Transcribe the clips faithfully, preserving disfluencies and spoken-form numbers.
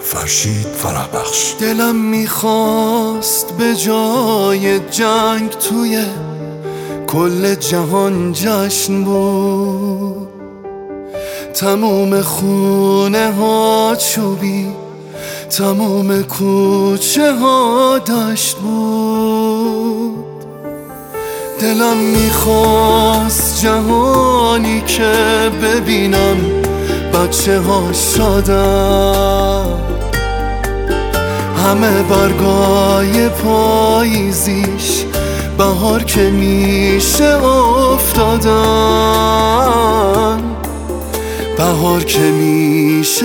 فرشید فرهبخش. دلم میخواست به جای جنگ توی کل جهان جشن بود، تموم خونه ها چوبی، تموم کوچه ها دشت بود. دلم میخواست جهانی که ببینم بچه ها شادن، همه برگای پاییزیش بهار که میشه افتادن، بهار که میشه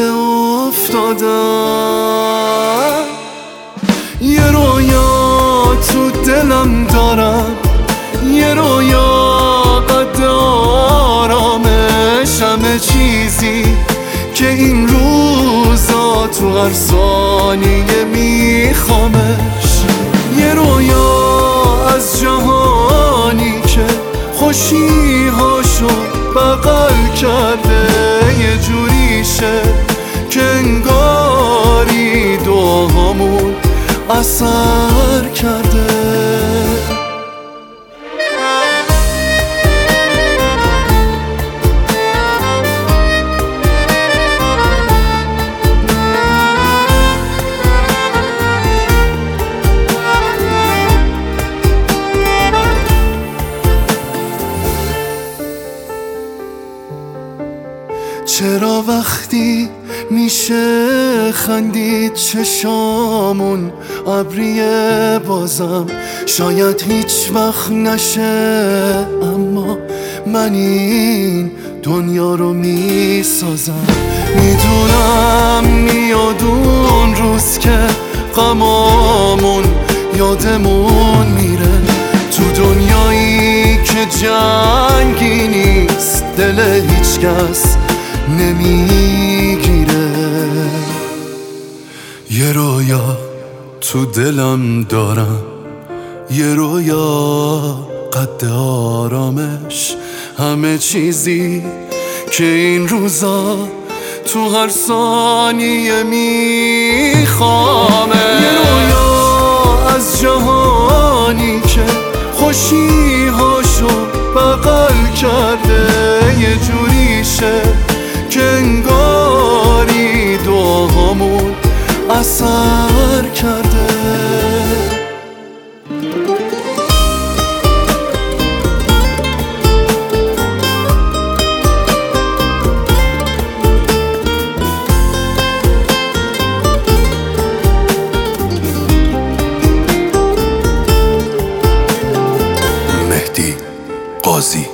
افتادن. یه رویا تو دلم دارم، یه رویا قد آرامش، همه چیزی که این روزا تو هر ثانیه میخوامش. یه رویا از جهانی که خوشی هاشو بغل کرده، یه جوریشه که انگاری دعامون اثر کرده. چرا وقتی میشه خندید چشامون ابریه بازم شاید هیچ وقت نشه، اما من این دنیا رو میسازم. میدونم میاد اون روز که غمامون یادمون میره، تو دنیایی که جنگی نیست دل هیچ کس نمیگیره. یه رویا تو دلم دارم، یه رویا قد آرامش، همه چیزی که این روزا تو هر ثانیه میخوامه. یه رویا از جهانی که خوشی هاشو بغل کرده، یه جوریشه که انگاری دعامون اثر کرده. مهدی قاضی.